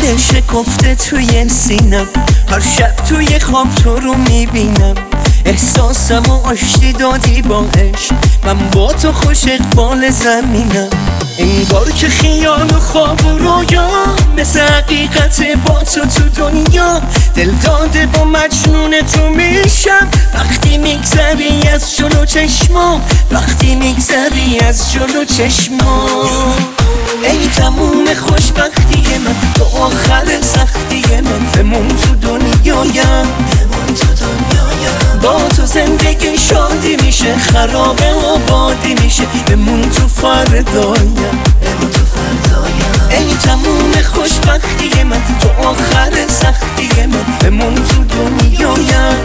دل شکفته توی سینم، هر شب توی خواب تو رو میبینم. احساسم و آشتی دادی با عشق، من با تو خوش اقبال زمینم. انگار که خیال و خواب و رویا مثل حقیقت با تو دنیا. دل داده با مجنون تو میشم وقتی میگذری از جلو چشما، وقتی میگذری از جلو چشما. ای تموم خوشبختی من، تو آخر سختی من. بمون تو دنیایم، با تو زندگی شادی میشه، خرابه و بادی میشه. بمون تو فردایم، ای تموم خوشبختی من، تو آخر سختی من. بمون تو دنیایم،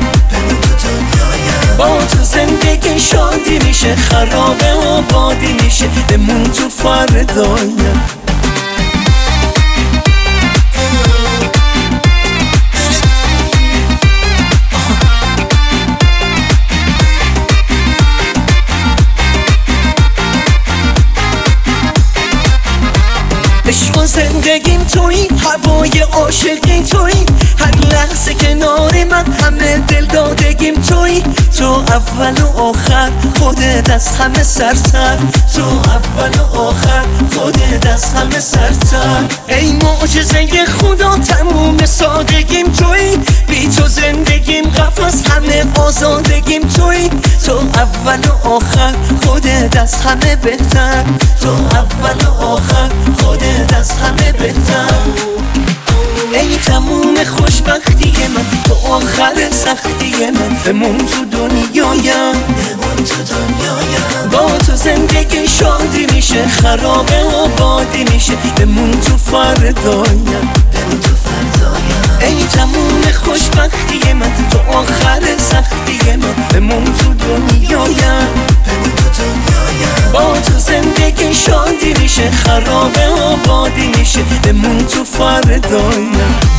با تو زندگی شادی میشه، خرابه و بادی میشه. بمون تو فردایم. عشق و زندگیم تویی، هوای عاشقی تویی. هر لحظه کنار من همه دل دادگیم تویی. تو اول و آخر، خودت از همه سرتر. تو اول و آخر، خودت از همه سرتر. ای معجزه خدا، تموم سادگیم تویی. بی تو زندگیم قفس، همه آزادگیم تویی. تو اول و آخر، خودت از همه بهتر. تو اول و آخر، خودت از همه بهتر. ای تموم خوشبختی من، تو آخر سختی من. بمون تو دنیایم، با تو زندگی شادی میشه، خرابه و بادی میشه. بمون تو فردایم، ای تموم خوشبختی من، تو آخر سختی من. بمون تو دنیایم، با تو زندگی شادی میشه، خرابه و بادی میشه. بمون تو فردایم.